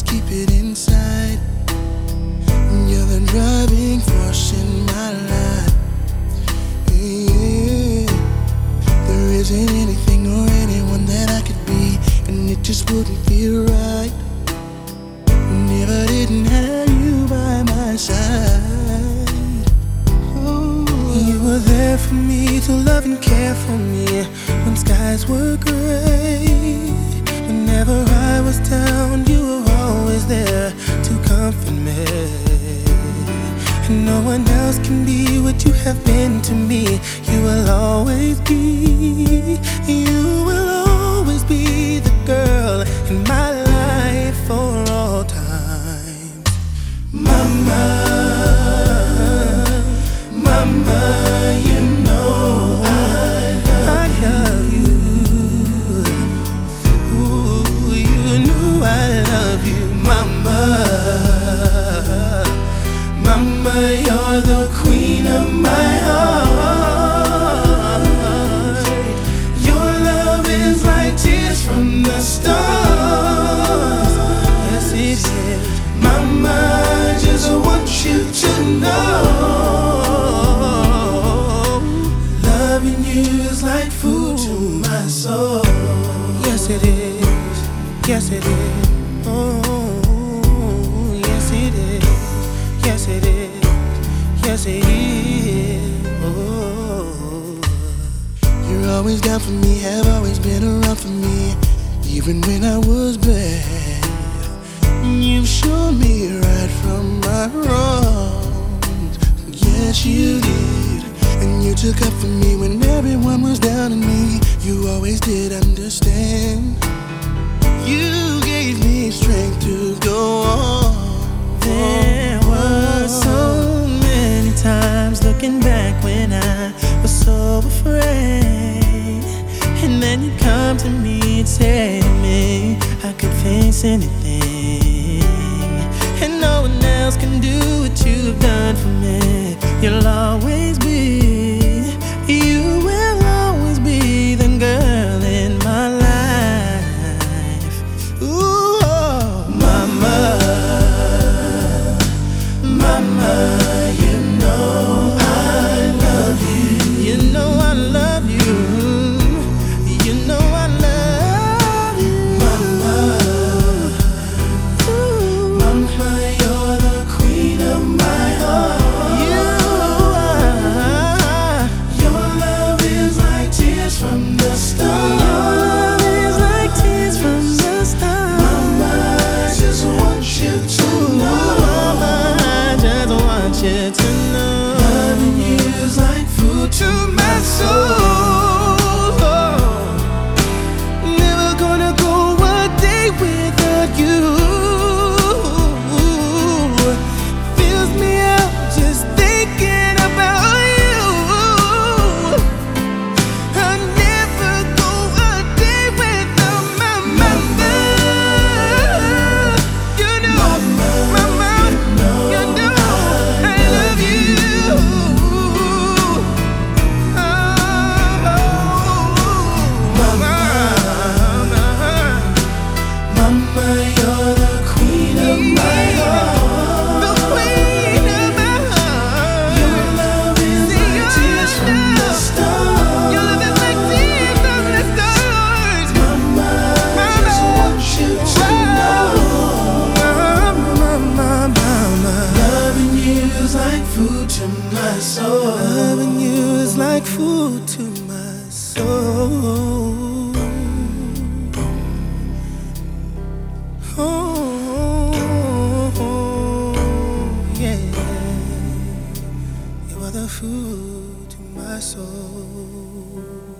keep it inside. You're the driving force in my life. Yeah. There isn't anything or anyone that I could be, and it just wouldn't feel right. Never didn't have you by my side. Oh. You were there for me to love and care for me when skies were gray. Whenever I was down, you were always there to comfort me. And no one else can be what you have been to me. You will always be, you will always be the girl in my life for all time. Mama, mama, you know I love you. Ooh, you know I love you, mama. Mama, you're the queen of my heart. Your love is like tears from the stars. Yes, it is. Mama, I just want you to know, loving you is like food to my soul. Yes, it is. Yes, it is. Oh, yes, it is. Yes, it is. Yes, it is. Oh. You're always down for me, have always been around for me, even when I was bad. You've shown me right from my wrongs. Yes, you did. And you took up for me when everyone was down on me. You always did understand. You gave me strength to go on. There were so many times looking back when I was so afraid, and then you come to me and say to me I could face anything, and no one else can do what you've done for me. You'll always be, you will always be the girl in my life. Ooh, oh, mama. Mama, you know I love you. You know I love you. You know I love you. Mama, ooh. Mama, you're the queen of my heart. You are. Your love is like tears from the stars. Your love is like tears from the stars. Mama, I just want you to know. You to know, loving you is like food to my soul. Never gonna go a day without you. Fills me up just thinking about you. I'll never go a day without my mama. You know, mama, you know. Loving you is like food to my soul. Oh, yeah. You are the food to my soul.